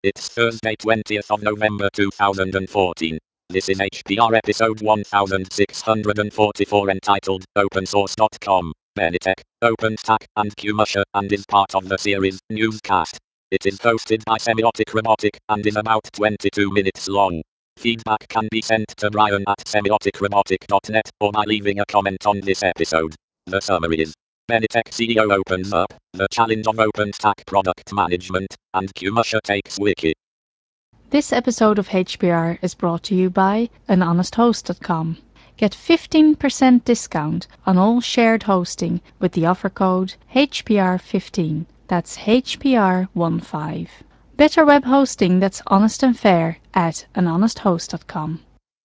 It's Thursday, 20th of November 2014. This is HPR episode 1644 entitled OpenSource.com, Benetech, OpenStack, and QMusher, and is part of the series Newscast. It is hosted by Semiotic Robotic and is about 22 minutes long. Feedback can be sent to Brian at semioticrobotic.net or by leaving a comment on this episode. The summary is: Benetech CEO opens up the challenge of OpenStack product management, and QMusher takes wiki. This episode of HPR is brought to you by anhonesthost.com. Get 15% discount on all shared hosting with the offer code HPR15. That's HPR15. Better web hosting that's honest and fair at anhonesthost.com.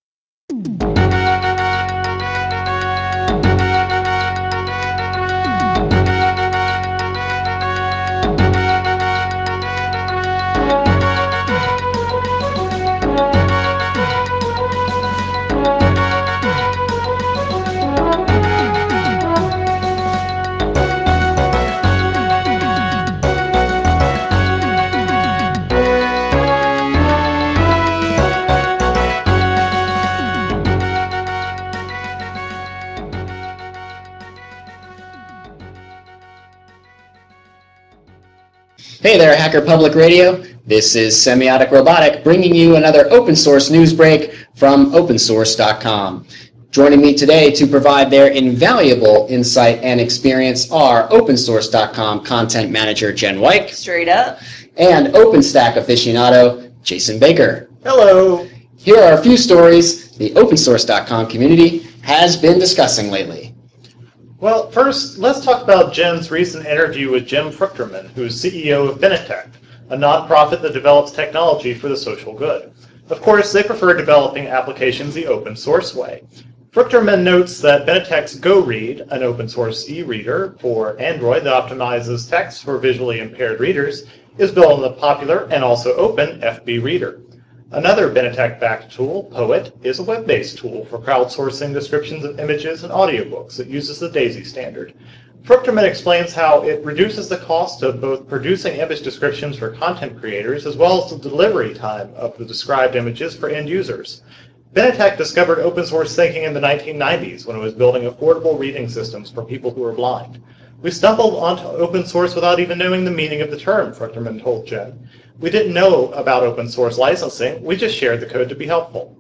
Hey there, Hacker Public Radio. This is Semiotic Robotic bringing you another open source news break from opensource.com. Joining me today to provide their invaluable insight and experience are opensource.com content manager Jen Wyke. Straight up. And OpenStack aficionado Jason Baker. Hello. Here are a few stories the opensource.com community has been discussing lately. Well, first, let's talk about Jen's recent interview with Jim Fruchterman, who is CEO of Benetech, a nonprofit that develops technology for the social good. Of course, they prefer developing applications the open source way. Fruchterman notes that Benetech's GoRead, an open source e-reader for Android that optimizes text for visually impaired readers, is built on the popular and also open FB Reader. Another Benetech-backed tool, Poet, is a web-based tool for crowdsourcing descriptions of images and audiobooks that uses the DAISY standard. Fruchterman explains how it reduces the cost of both producing image descriptions for content creators as well as the delivery time of the described images for end users. Benetech discovered open source thinking in the 1990s when it was building affordable reading systems for people who are blind. We stumbled onto open source without even knowing the meaning of the term, Fruchterman told Jen. We didn't know about open source licensing, we just shared the code to be helpful.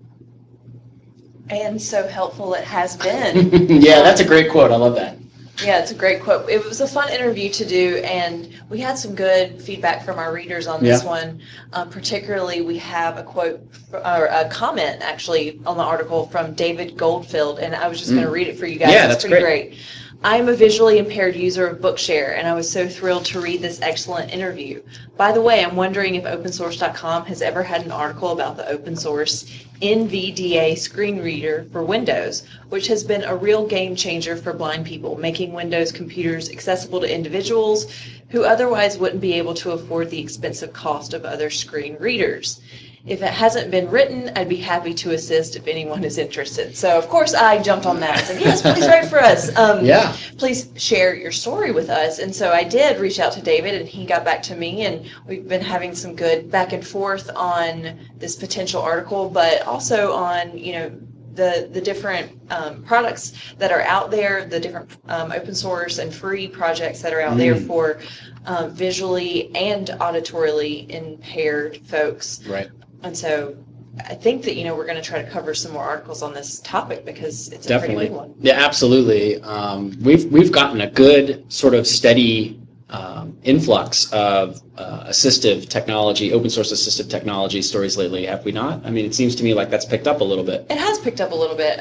And so helpful it has been. Yeah, that's a great quote. I love that. Yeah, it's a great quote. It was a fun interview to do, and we had some good feedback from our readers on this one. Particularly, we have a quote, or a comment, actually, on the article from David Goldfield, and I was just going to read it for you guys. Yeah, it's that's pretty great. I am a visually impaired user of Bookshare, and I was so thrilled to read this excellent interview. By the way, I'm wondering if OpenSource.com has ever had an article about the open source NVDA screen reader for Windows, which has been a real game changer for blind people, making Windows computers accessible to individuals who otherwise wouldn't be able to afford the expensive cost of other screen readers. If it hasn't been written, I'd be happy to assist if anyone is interested. So, of course, I jumped on that and said, yes, please write for us. Please share your story with us. And so I did reach out to David, and he got back to me, and we've been having some good back and forth on this potential article, but also on, the different products that are out there, the different open source and free projects that are out there for visually and auditorily impaired folks. Right. And so I think that, we're going to try to cover some more articles on this topic because it's a pretty big one. Yeah, absolutely. We've gotten a good sort of steady influx of assistive technology, open source assistive technology stories lately, have we not? I mean, it seems to me like that's picked up a little bit. It has picked up a little bit,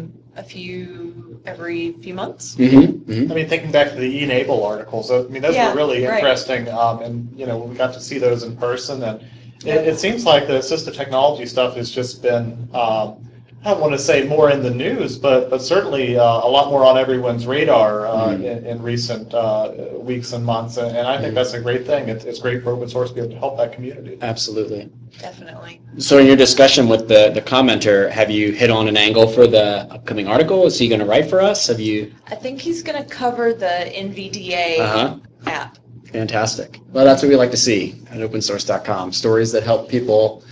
every few months. I mean, thinking back to the eNable articles, I mean, those were really interesting, and, we got to see those in person, and it seems like the assistive technology stuff has just been, I don't want to say more in the news, but certainly a lot more on everyone's radar in recent weeks and months, and I think that's a great thing. It's great for open source to be able to help that community. Absolutely. Definitely. So in your discussion with the commenter, have you hit on an angle for the upcoming article? Is he going to write for us? I think he's going to cover the NVDA app. Fantastic. Well, that's what we like to see at opensource.com. Stories that help people,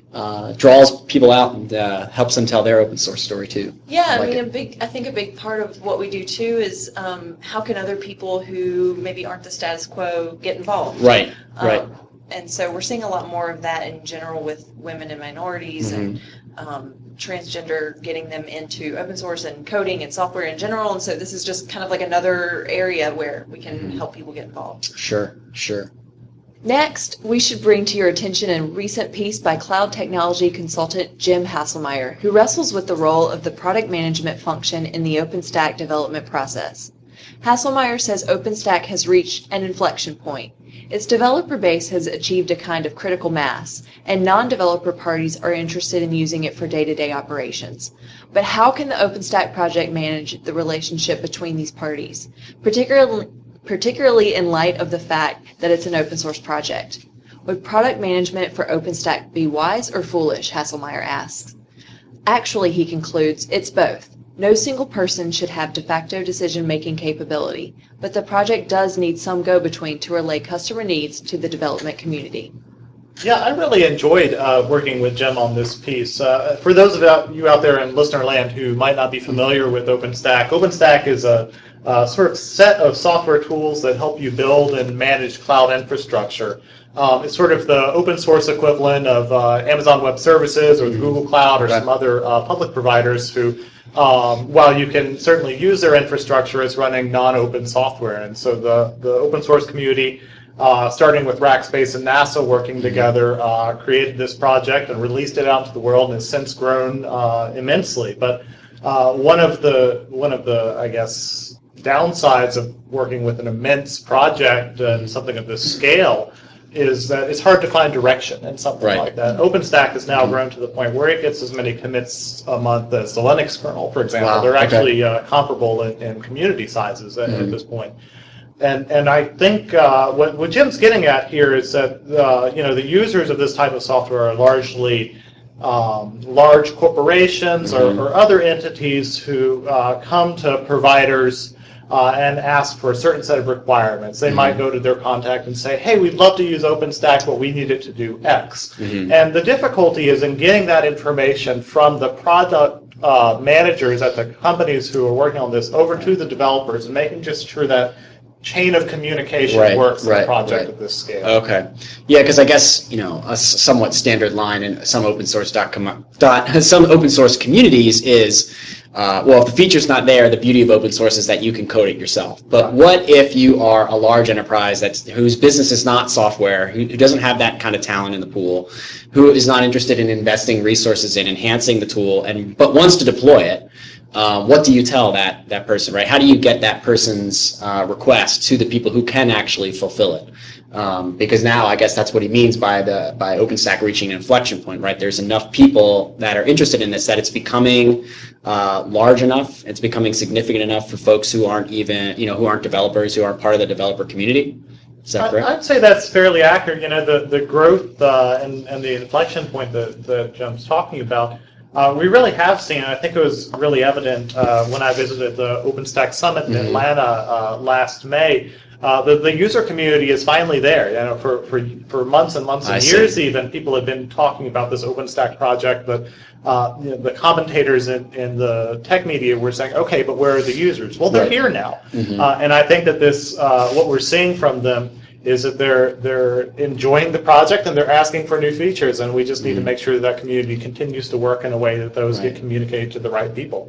draws people out and helps them tell their open source story too. Yeah, I mean, I think a big part of what we do too is how can other people who maybe aren't the status quo get involved? Right, right. And so we're seeing a lot more of that in general with women and minorities and transgender, getting them into open source and coding and software in general. And so this is just kind of like another area where we can help people get involved. Sure, sure. Next, we should bring to your attention a recent piece by cloud technology consultant Jim Hasselmeyer, who wrestles with the role of the product management function in the OpenStack development process. Hasselmeyer says OpenStack has reached an inflection point. Its developer base has achieved a kind of critical mass, and non-developer parties are interested in using it for day-to-day operations. But how can the OpenStack project manage the relationship between these parties, particularly in light of the fact that it's an open source project? Would product management for OpenStack be wise or foolish, Hasselmeyer asks. Actually, he concludes, it's both. No single person should have de facto decision-making capability, but the project does need some go-between to relay customer needs to the development community. Yeah, I really enjoyed working with Jim on this piece. For those of you out there in listener land who might not be familiar with OpenStack, OpenStack is a sort of set of software tools that help you build and manage cloud infrastructure. It's sort of the open source equivalent of Amazon Web Services or the Google Cloud or some other public providers who, while you can certainly use their infrastructure, is running non-open software. And so the open source community, starting with Rackspace and NASA working together, created this project and released it out to the world, and has since grown immensely. But one of the I guess downsides of working with an immense project and something of this scale is that it's hard to find direction in something like that. OpenStack has now grown to the point where it gets as many commits a month as the Linux kernel, for example. Wow. They're actually comparable in community sizes at this point. And I think what Jim's getting at here is that the users of this type of software are largely large corporations or other entities who come to providers and ask for a certain set of requirements. They might go to their contact and say, hey, we'd love to use OpenStack, but we need it to do X. And the difficulty is in getting that information from the product managers at the companies who are working on this over to the developers and making just sure that chain of communication works in a project of this scale. Okay. Yeah, because I guess, a somewhat standard line in some open source communities is, well, if the feature's not there, the beauty of open source is that you can code it yourself. But what if you are a large enterprise whose business is not software, who doesn't have that kind of talent in the pool, who is not interested in investing resources in enhancing the tool, but wants to deploy it? What do you tell that person, right? How do you get that person's request to the people who can actually fulfill it? Because now I guess that's what he means by OpenStack reaching an inflection point, right? There's enough people that are interested in this that it's becoming large enough, it's becoming significant enough for folks who aren't even, who aren't developers, who aren't part of the developer community. Is that correct? I'd say that's fairly accurate. The growth and the inflection point that Jim's talking about, we really have seen, and I think it was really evident when I visited the OpenStack Summit in Atlanta last May. The user community is finally there. For months and months and years even, people have been talking about this OpenStack project, but the commentators in the tech media were saying, okay, but where are the users? Well, they're here now. And I think that this, what we're seeing from them is that they're enjoying the project and they're asking for new features, and we just need to make sure that community continues to work in a way that those get communicated to the right people.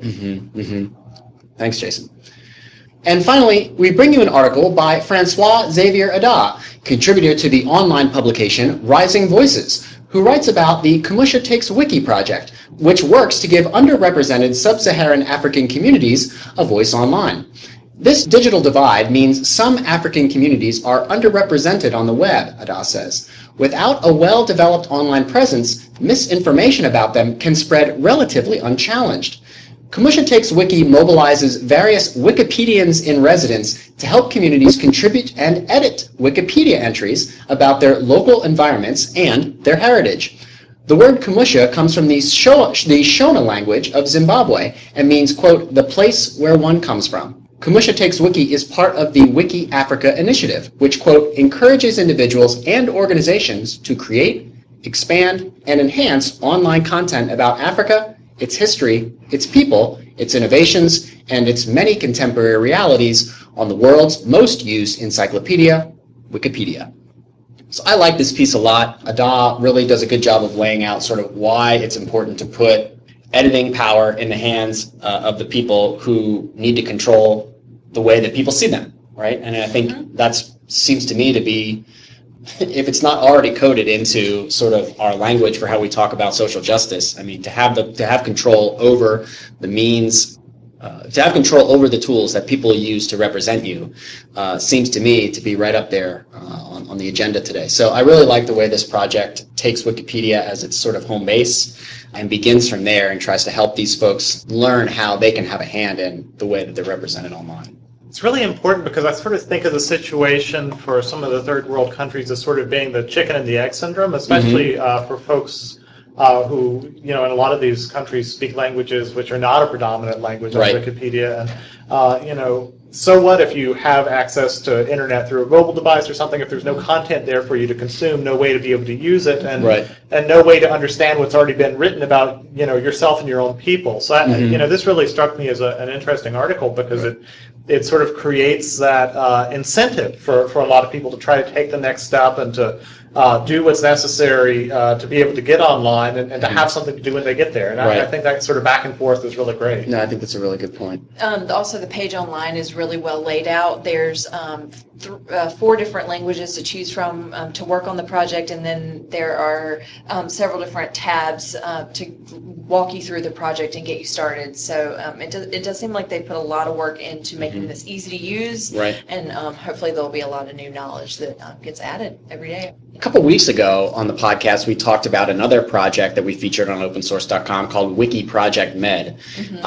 Thanks, Jason. And finally, we bring you an article by Francois Xavier Ada, contributor to the online publication Rising Voices, who writes about the Kamusha Takes Wiki project, which works to give underrepresented sub-Saharan African communities a voice online. This digital divide means some African communities are underrepresented on the web, Ada says. Without a well-developed online presence, misinformation about them can spread relatively unchallenged. Kamusha Takes Wiki mobilizes various Wikipedians in residence to help communities contribute and edit Wikipedia entries about their local environments and their heritage. The word Kamusha comes from the Shona language of Zimbabwe and means, quote, the place where one comes from. Kamusha Takes Wiki is part of the Wiki Africa initiative, which, quote, encourages individuals and organizations to create, expand, and enhance online content about Africa, its history, its people, its innovations, and its many contemporary realities on the world's most used encyclopedia, Wikipedia. So I like this piece a lot. Ada really does a good job of laying out sort of why it's important to put editing power in the hands of the people who need to control the way that people see them, right? And I think that seems to me to be, if it's not already coded into sort of our language for how we talk about social justice, I mean, to have control over the means, to have control over the tools that people use to represent you, seems to me to be right up there on the agenda today. So I really like the way this project takes Wikipedia as its sort of home base and begins from there and tries to help these folks learn how they can have a hand in the way that they're represented online. It's really important because I sort of think of the situation for some of the third world countries as sort of being the chicken and the egg syndrome, especially for folks who, you know, in a lot of these countries speak languages which are not a predominant language on Wikipedia. And, you know, so what if you have access to internet through a mobile device or something, if there's no content there for you to consume, no way to be able to use it, and no way to understand what's already been written about, you know, yourself and your own people. So, you know, this really struck me as an interesting article because it sort of creates that incentive for a lot of people to try to take the next step and to do what's necessary to be able to get online and to have something to do when they get there. And I think that sort of back and forth is really great. No, I think that's a really good point. Also, the page online is really well laid out. There's 4 different languages to choose from to work on the project, and then there are several different tabs to walk you through the project and get you started. So it does seem like they put a lot of work into making this easy to use, and hopefully there'll be a lot of new knowledge that gets added every day. A couple weeks ago on the podcast, we talked about another project that we featured on opensource.com called Wiki Project Med.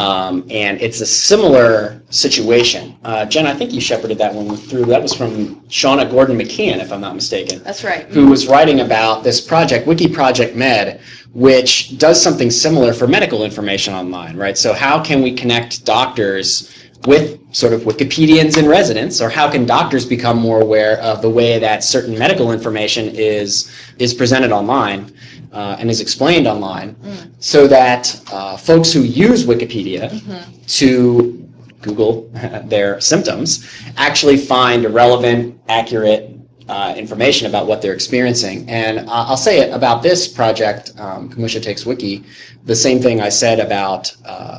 And it's a similar situation. Jen, I think you shepherded that one through. That was from Shauna Gordon McKeon, if I'm not mistaken. That's right. Who was writing about this project, Wiki Project Med, which does something similar for medical information online, right? So how can we connect doctors with sort of Wikipedians in residence, or how can doctors become more aware of the way that certain medical information is presented online and is explained online, so that folks who use Wikipedia to Google their symptoms actually find relevant, accurate information about what they're experiencing. And I'll say it about this project, Kamusha Takes Wiki, the same thing I said about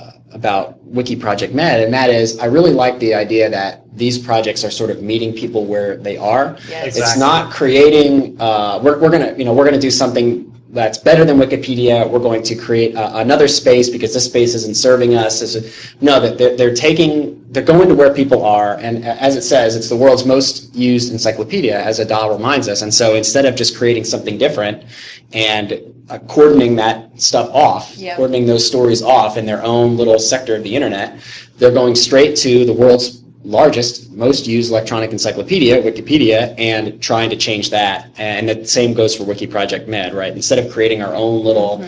Wiki Project Med, and that is I really like the idea that these projects are sort of meeting people where they are. Yes. It's not creating. We're gonna do something that's better than Wikipedia. We're going to create another space because this space isn't serving us. No, they're going to where people are, and as it says, it's the world's most used encyclopedia, as Ada reminds us. And so instead of just creating something different and coordinating that stuff off, coordinating those stories off in their own little sector of the internet, they're going straight to the world's largest, most used electronic encyclopedia, Wikipedia, and trying to change that. And the same goes for Wiki Project Med, right? Instead of creating our own little,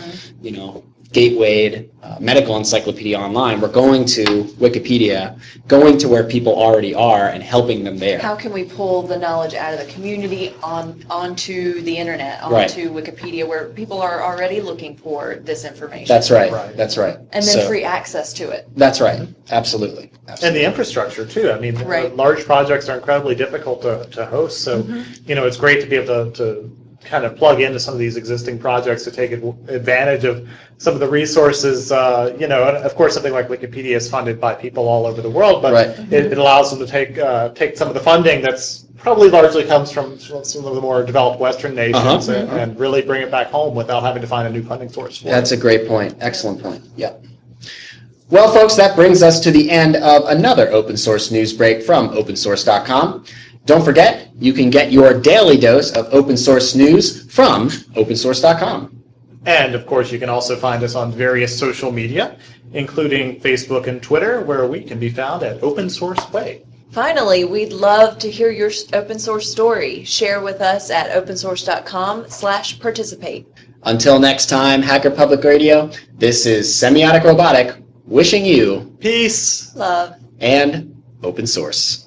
gatewayed medical encyclopedia online, we're going to Wikipedia, going to where people already are and helping them there. How can we pull the knowledge out of the community onto the internet, onto Wikipedia, where people are already looking for this information? That's right. That's right. And then free access to it. That's right. Absolutely. And the infrastructure too. I mean, large projects are incredibly difficult to host. So, it's great to be able to kind of plug into some of these existing projects to take advantage of some of the resources. And of course, something like Wikipedia is funded by people all over the world, but it allows them to take some of the funding that's probably largely comes from some of the more developed Western nations and really bring it back home without having to find a new funding source for That's a great point. Excellent point. Yep. Well, folks, that brings us to the end of another open source news break from opensource.com. Don't forget, you can get your daily dose of open source news from opensource.com. And, of course, you can also find us on various social media, including Facebook and Twitter, where we can be found at Open Source Way. Finally, we'd love to hear your open source story. Share with us at opensource.com/participate. Until next time, Hacker Public Radio, this is Semiotic Robotic wishing you peace, love, and open source.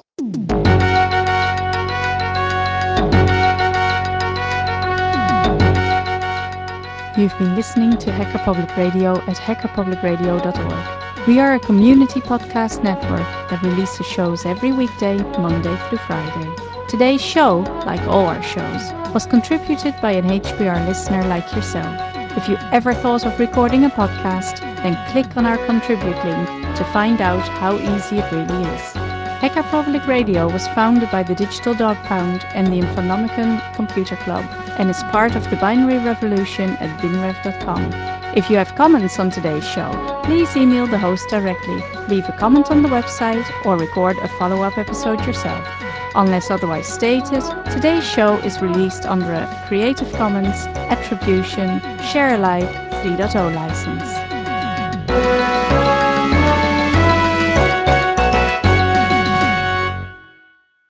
You've been listening to Hacker Public Radio at hackerpublicradio.org. We are a community podcast network that releases shows every weekday, Monday through Friday. Today's show, like all our shows, was contributed by an HPR listener like yourself. If you ever thought of recording a podcast, then click on our contribute link to find out how easy it really is. Hacker Public Radio was founded by the Digital Dog Pound and the Infonomicon Computer Club and is part of the binary revolution at binrev.com. If you have comments on today's show, please email the host directly, leave a comment on the website, or record a follow-up episode yourself. Unless otherwise stated, today's show is released under a Creative Commons Attribution Share Alike 3.0 license.